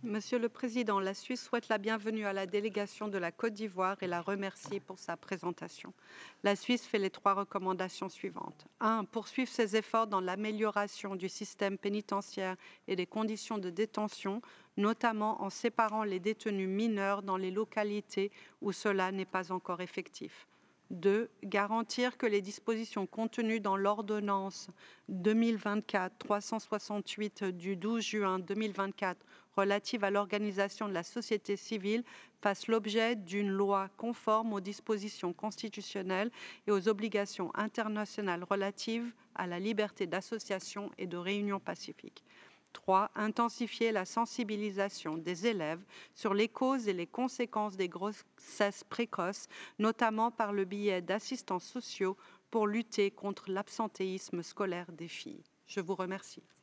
Monsieur le Président, la Suisse souhaite la bienvenue à la délégation de la Côte d'Ivoire et la remercie pour sa présentation. La Suisse fait les 3 recommandations suivantes. 1. Poursuivre ses efforts dans l'amélioration du système pénitentiaire et des conditions de détention, notamment en séparant les détenus mineurs dans les localités où cela n'est pas encore effectif. 2. Garantir que les dispositions contenues dans l'ordonnance 2024-368 du 12 juin 2024 relative à l'organisation de la société civile fassent l'objet d'une loi conforme aux dispositions constitutionnelles et aux obligations internationales relatives à la liberté d'association et de réunion pacifique. 3. Intensifier la sensibilisation des élèves sur les causes et les conséquences des grossesses précoces, notamment par le biais d'assistants sociaux pour lutter contre l'absentéisme scolaire des filles. Je vous remercie.